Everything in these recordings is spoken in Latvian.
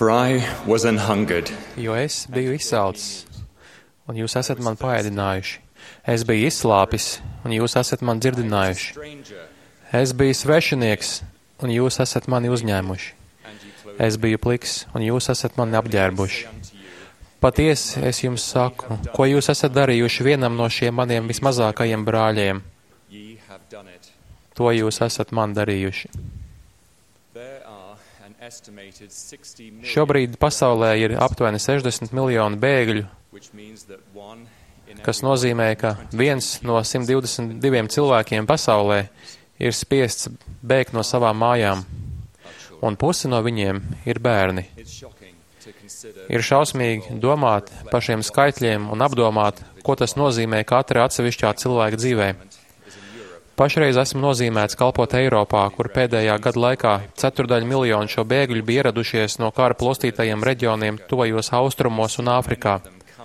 For I was an hungered, Jo es biju izsalcis, un jūs esat man paēdinājuši. Es biju izslāpis, un jūs esat man dzirdinājuši. Es biju svešinieks, un jūs esat mani uzņēmuši. Es biju pliks, un jūs esat mani apģērbuši. Patiesi, es jums saku, ko jūs esat darījuši vienam no šiem maniem vismazākajiem brāļiem, ye have done it. to jūs esat man darījuši. There are an estimated 60 million, Šobrīd pasaulē ir aptuveni 60 miljoni bēgļu, which means that one in kas nozīmē, ka 1 no 122 cilvēkiem pasaulē ir spiests bēgt no savām mājām, un pusi no viņiem ir bērni. It's shocking to consider Ir šausmīgi domāt par šiem skaitļiem un apdomāt, ko tas nozīmē katra atsevišķā cilvēka dzīvē. Pašreiz esmu nozīmēts kalpot Eiropā, kur pēdējā gada laikā 1/4 miljonu šo bēgļu bija ieradušies no kara plostītajiem reģioniem tuvajos austrumos un Āfrikā.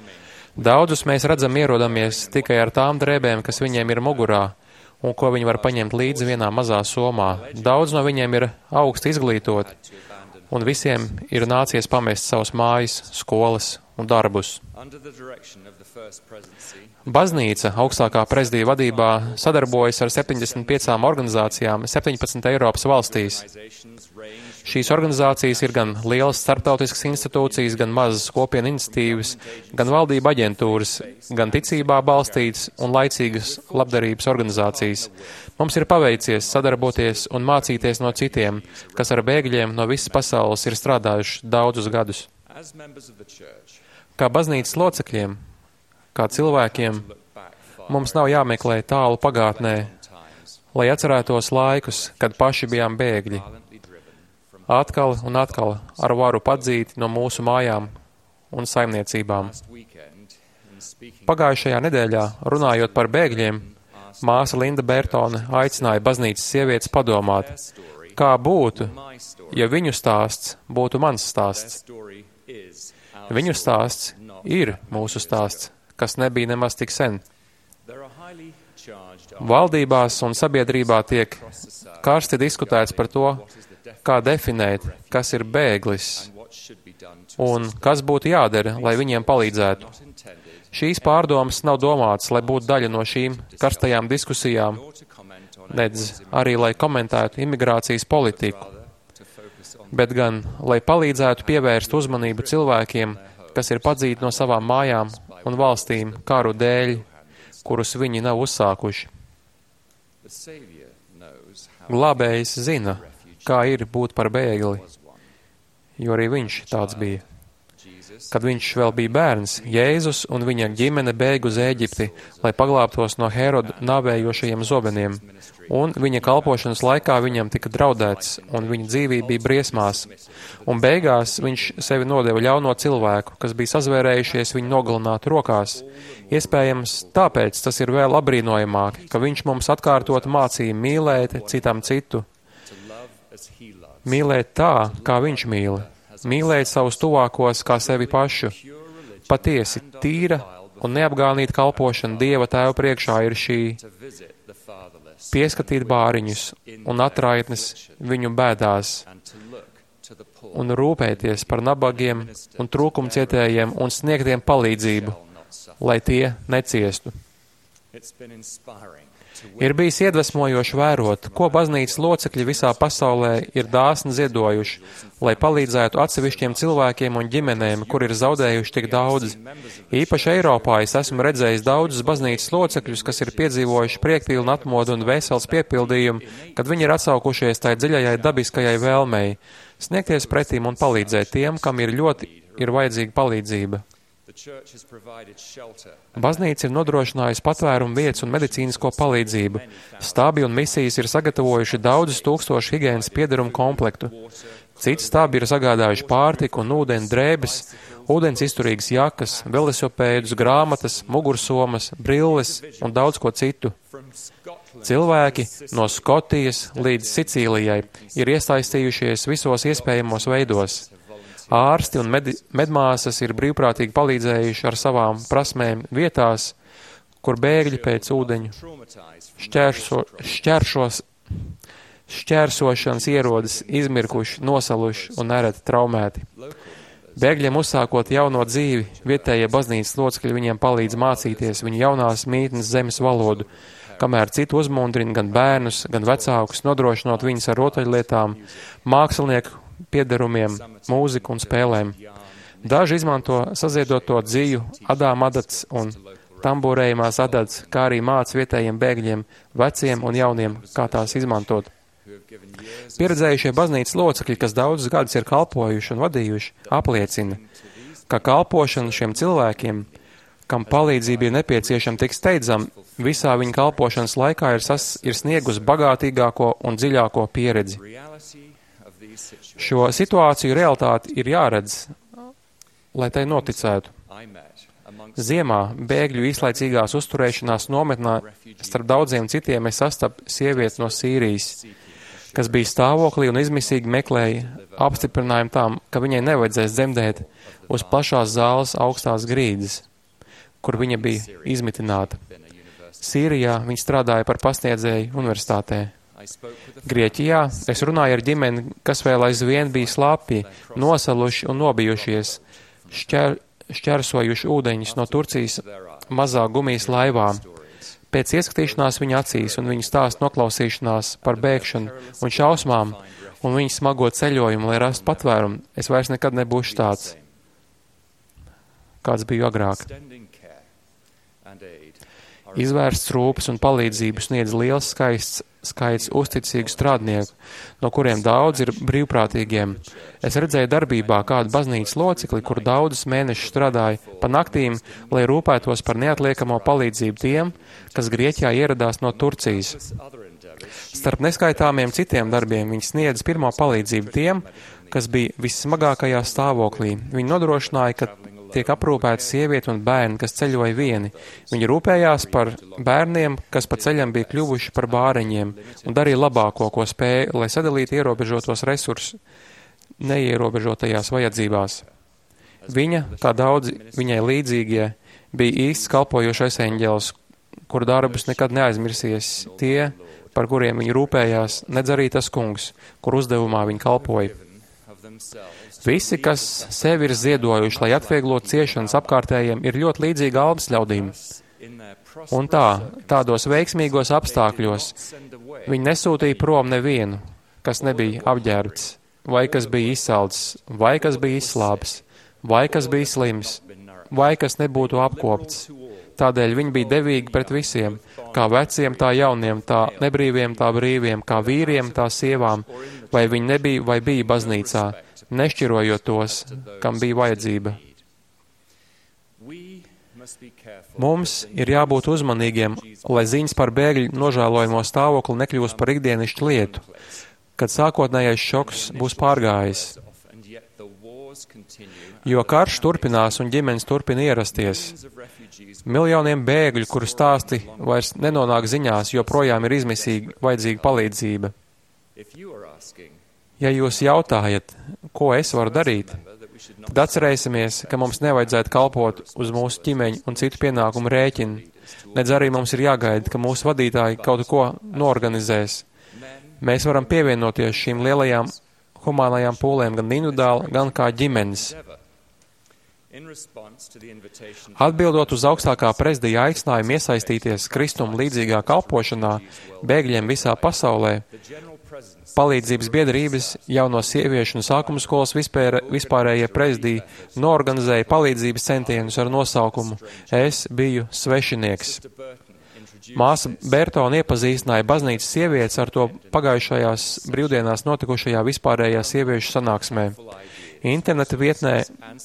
Daudzus mēs redzam ierodamies tikai ar tām drēbēm, kas viņiem ir mugurā, un ko viņi var paņemt līdzi vienā mazā somā. Daudz no viņiem ir augsti izglītoti, un visiem ir nācies pamest savus mājas, skolas un darbus. under the direction of the first presidency. Baznīca augstākā prezidija vadībā sadarbojas ar 75 organizācijām 17 Eiropas valstīs. Organizations range Šīs organizācijas ir gan lielas starptautiskas institūcijas, gan mazas kopienu iniciatīvas, gan valdība aģentūras, gan ticībā balstītas un laicīgas labdarības organizācijas. Mums ir paveicies sadarboties un mācīties no citiem, kas ar bēgļiem no visas pasaules ir strādājuši daudzus gadus. as members of the church. Kā baznīcas locekļiem, kā cilvēkiem, Look back far mums nav jāmeklē tālu pagātnē, times, lai atcerētos laikus, kad paši bijām bēgļi. violently driven from Atkal un atkal ar varu padzīti no mūsu mājām un saimniecībām. last weekend in speaking Pagājušajā nedēļā, runājot par bēgļiem, māsa Linda Bertone aicināja baznīcas sievietes padomāt, their story, kā būtu, my story. ja viņu stāsts būtu mans Their stāsts. story is our Viņu story, stāsts not ir many mūsu years stāsts, ago. kas nebija nemaz tik sen. There are highly charged Valdībās un sabiedrībā tiek karsti diskutēts par to, what is the kā definēt, kas ir bēglis and what should be done to un kas būtu jādara, lai viņiem palīdzētu. not intended Šīs pārdomas nav domātas, lai būtu daļa no šīm karstajām diskusijām, nor to comment on nedz arī, lai komentētu imigrācijas politiku, rather to focus on bet gan, lai palīdzētu pievērst uzmanību cilvēkiem, kas ir padzīti no savām mājām un valstīm karu dēļ, kurus viņi nav uzsākuši. the Savior knows how Glābējs zina, kā ir būt par bēgli, was one. jo arī viņš tāds bija. Jesus Kad viņš vēl bija bērns, Jēzus un viņa ģimene bēga uz Ēģipti, lai paglābtos no Heroda nāvējošajiem zobeniem, un viņa kalpošanas laikā viņam tika draudēts, un viņa dzīvība bija briesmās, un beigās viņš sevi nodeva ļauno cilvēku, kas bija sazvērējušies viņu nogalināt rokās. Iespējams, tāpēc tas ir vēl apbrīnojamāk, ka viņš mums atkārtot mācīja mīlēt citam citu, to love as he loves. mīlēt tā, kā viņš mīl, mīlēt savus tuvākos kā sevi pašu. Pure religion Patiesi tīra un neapgānīta kalpošana Dieva Tēva priekšā ir šī to visit the fatherless pieskatīt bāriņus un atraitnes viņu bēdās and to look to the poor un rūpēties par nabagiem un trūkumcietējiem un sniegtiem palīdzību, shall not suffer. lai tie neciestu. It's been inspiring to Ir bijis iedvesmojoši vērot, ko baznīcas locekļi visā pasaulē ir dāsni ziedojuši, lai palīdzētu atsevišķiem cilvēkiem un ģimenēm, kur ir zaudējuši tik daudz. Īpaši Eiropā es esmu redzējis daudzus baznīcas locekļus, kas ir piedzīvojuši priekpilnu atmodu un vēseles piepildījumu, kad viņi ir atsaukušies tai dziļajai dabiskajai vēlmei, sniegties pretīm un palīdzēt tiem, kam ir ļoti vajadzīga palīdzība. the church has provided shelter Baznīca ir nodrošinājusi patvērumu vietas un medicīnisko palīdzību. Stabi un misijas ir sagatavojuši daudzus tūkstošu higienas piederumu komplektu. Citi stabi ir sagādājuši pārtiku un ūdeni, drēbes, ūdens izturīgas jakas, velosipēdus, grāmatas, mugursomas, brilles un daudz ko citu. from Scotland. Cilvēki no Skotijas līdz Sicīlijai ir iesaistījušies visos iespējamos veidos. Ārsti un medmāsas ir brīvprātīgi palīdzējuši ar savām prasmēm vietās, kur bēgļi pēc ūdeņu Traumatized from šķērsošanas ierodas izmirkuši, nosaluši un nereti traumēti. local Bēgļiem uzsākot jauno dzīvi, vietējie baznīcas locekļi viņiem palīdz mācīties viņu jaunās mītnes zemes valodu, kamēr citi uzmundrina gan bērnus, gan vecākus, nodrošinot viņus ar rotaļlietām, mākslinieku piederumiem, mūziku un spēlēm. Daži izmanto saziedoto dzīju, adām adats un tamborējumās adats, kā arī māca vietējiem bēgļiem, veciem un jauniem, kā tās izmantot. Pieredzējušie baznīcas locekļi, kas daudzus gadus ir kalpojuši un vadījuši, apliecina, ka kalpošana šiem cilvēkiem, kam palīdzība ir nepieciešama tik steidzam, visā viņa kalpošanas laikā ir sniegus bagātīgāko un dziļāko pieredzi. Šo situāciju realitāti ir jāredz, lai tai noticētu. Ziemā bēgļu īslaicīgās uzturēšanās nometnā starp daudziem citiem es sastapu sievieti no Sīrijas, kas bija stāvoklī un izmisīgi meklēja apstiprinājumu tam, ka viņai nevajadzēs dzemdēt uz plašās zāles augstās grīdas, kur viņa bija izmitināta. Sīrijā viņa strādāja par pasniedzēju universitātē. Grieķijā es runāju ar ģimeni, kas vēl aizvien bija slāpji, nosaluši un nobijušies, šķērsojuši ūdeņus no Turcijas mazā gumijas laivām. Pēc ieskatīšanās viņa acīs un viņa stāstu noklausīšanās par bēgšanu un šausmām un viņa smago ceļojumu, lai rastu patvērumu, es vairs nekad nebūšu tāds, kāds biju agrāk. Izvērsts rūpes un palīdzību sniedz liels skaits uzticīgu strādnieku, no kuriem daudz ir brīvprātīgiem. Es redzēju darbībā kādu baznīcas locekli, kur daudzus mēnešus strādāja pa naktīm, lai rūpētos par neatliekamo palīdzību tiem, kas Grieķijā ieradās no Turcijas. Starp neskaitāmiem citiem darbiem viņi sniedz pirmo palīdzību tiem, kas bija vissmagākajā stāvoklī. Viņi nodrošināja, ka tiek aprūpēti sievieti un bērni, kas ceļoja vieni. Viņi rūpējās par bērniem, kas pa ceļam bija kļuvuši par bāreņiem, un darīja labāko, ko spēja, lai sadalītu ierobežotos resursus neierobežotajās vajadzībās. Viņa, kā daudzi viņai līdzīgie, bija īsts kalpojošais eņģelis, kur darbus nekad neaizmirsies tie, par kuriem viņi rūpējās, nedz arī tas kungs, kur uzdevumā viņi kalpoja. Visi, kas sevi ir ziedojuši, lai atvieglotu ciešanas apkārtējiem, ir ļoti līdzīgi Albas ļaudīm. Un tādos veiksmīgos apstākļos viņi nesūtīja prom nevienu, kas nebija apģērbts, vai kas bija izsalcis, vai kas bija izslāpis, vai kas bija slims, vai kas nebūtu apkopts. Tādēļ viņi bija devīgi pret visiem, kā veciem, tā jauniem, tā nebrīviem, tā brīviem, kā vīriem, tā sievām, vai viņi nebija vai bija baznīcā, nešķirojot tos, kam bija vajadzība. Mums ir jābūt uzmanīgiem, lai ziņas par bēgļu nožēlojamo stāvokli nekļūst par ikdienišķu lietu, kad sākotnējais šoks būs pārgājis. Jo karš turpinās un ģimenes turpina ierasties. Miljoniem bēgļu, kuru stāsti vairs nenonāk ziņās, joprojām ir izmisīgi vajadzīga palīdzība. Ja jūs jautājat, ko es varu darīt, tad atcerēsimies, ka mums nevajadzētu kalpot uz mūsu ķimeņu un citu pienākumu rēķinu, nedz arī mums ir jāgaida, ka mūsu vadītāji kaut ko noorganizēs. Mēs varam pievienoties šīm lielajām humānajām pūlēm gan individuāli, gan kā ģimenes. Atbildot uz augstākā prezidija aicinājumu iesaistīties Kristuma līdzīgā kalpošanā bēgļiem visā pasaulē, palīdzības biedrības jauno sieviešu un sākuma skolas vispārējie prezidiji noorganizēja palīdzības centienus ar nosaukumu Es biju svešinieks. Māsa Bertona iepazīstināja baznīcas sievietes ar to pagājušajās brīvdienās notikušajā vispārējā sieviešu sanāksmē. Interneta vietnē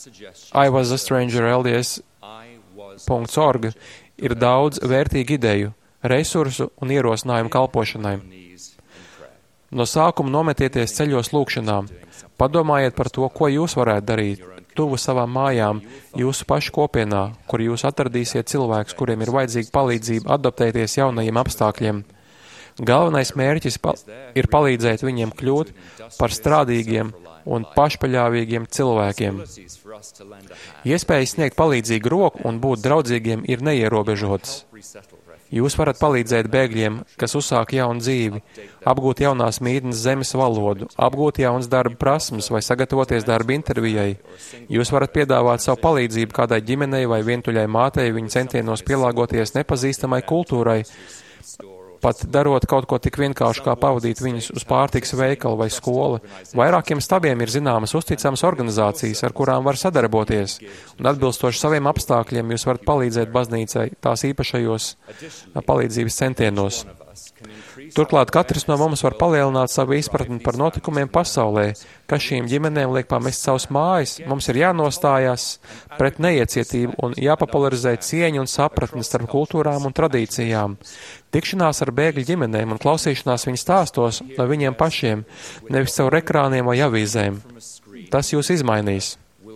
iwasastrangerLDS.org ir daudz vērtīgu ideju, resursu un ierosinājumu kalpošanai. No sākuma nometieties ceļos lūkšanām. Padomājiet par to, ko jūs varētu darīt, tuvu savām mājām, jūsu pašu kopienā, kur jūs atradīsiet cilvēkus, kuriem ir vajadzīga palīdzība adaptēties jaunajiem apstākļiem. Galvenais mērķis ir palīdzēt viņiem kļūt par strādīgiem un pašpaļāvīgiem cilvēkiem. Iespējas sniegt palīdzīgu roku un būt draudzīgiem ir neierobežotas. Jūs varat palīdzēt bēgļiem, kas uzsāk jaunu dzīvi, apgūt jaunās mītnes zemes valodu, apgūt jaunas darba prasmes vai sagatavoties darba intervijai. Jūs varat piedāvāt savu palīdzību kādai ģimenei vai vientuļai mātei viņu centienos pielāgoties nepazīstamai kultūrai, pat darot kaut ko tik vienkārši kā pavadīt viņus uz pārtikas veikalu vai skolu. Vairākiem stabiem ir zināmas uzticamas organizācijas, ar kurām var sadarboties, un atbilstoši saviem apstākļiem jūs varat palīdzēt baznīcai tās īpašajos palīdzības centienos. Turklāt katrs no mums var palielināt savu izpratni par notikumiem pasaulē, kas šīm ģimenēm liek pamest savus mājas. Mums ir jānostājās pret neiecietību un jāpopularizē cieņa un sapratne starp kultūrām un tradīcijām. Tikšanās ar bēgļu ģimenēm un klausīšanās viņu stāstos no viņiem pašiem, nevis caur ekrāniem vai avīzēm. Tas jūs izmainīs.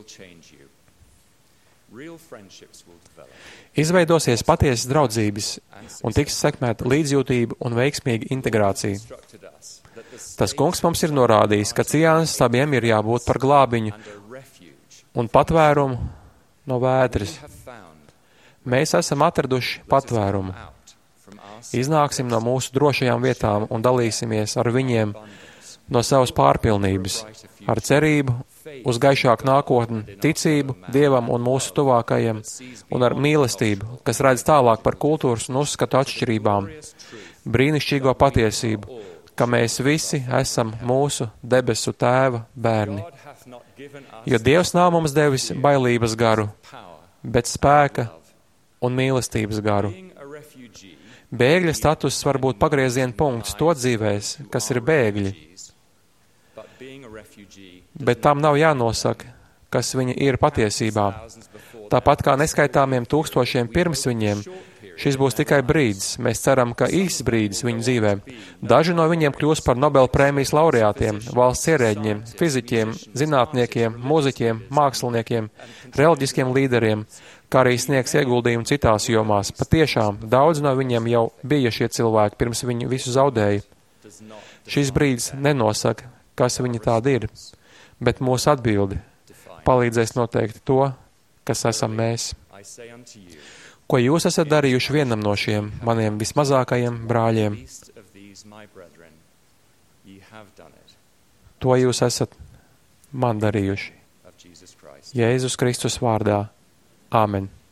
Izveidosies patiesas draudzības un tiks sekmēta līdzjūtība un veiksmīga integrācija. Tas kungs mums ir norādījis, ka Ciānas stabiem ir jābūt par glābiņu un patvērumu no vētras. Mēs esam atraduši patvērumu. Iznāksim no mūsu drošajām vietām un dalīsimies ar viņiem no savas pārpilnības, ar cerību uz gaišāku nākotni, ticību Dievam un mūsu tuvākajiem, un ar mīlestību, kas redz tālāk par kultūras un uzskatu atšķirībām, brīnišķīgo patiesību, ka mēs visi esam mūsu debesu Tēva bērni. Jo Dievs nav mums devis bailības garu, bet spēka un mīlestības garu. Bēgļa status var būt pagrieziena punkts to dzīvēs, kas ir bēgļi, bet tam nav jānosaka, kas viņi ir patiesībā. Tāpat kā neskaitāmiem tūkstošiem pirms viņiem, šis būs tikai brīdis. Mēs ceram, ka īsts brīdis viņu dzīvē. Daži no viņiem kļūs par Nobela prēmijas laureātiem, valsts ierēģiem, fiziķiem, zinātniekiem, mūziķiem, māksliniekiem, reliģiskiem līderiem, kā arī sniegs ieguldījumu citās jomās. Patiešām, daudz no viņiem jau bija šie cilvēki, pirms viņi visu zaudēja. Šis brīdis nenosaka, kas viņi tādi ir, bet mūsu atbildi palīdzēs noteikt to, kas esam mēs. Ko jūs esat darījuši vienam no šiem maniem vismazākajiem brāļiem? To jūs esat man darījuši. Jēzus Kristus vārdā. Āmen.